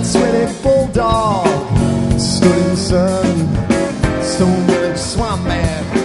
that sweaty bulldog stood in the sun. Stone Village swamp man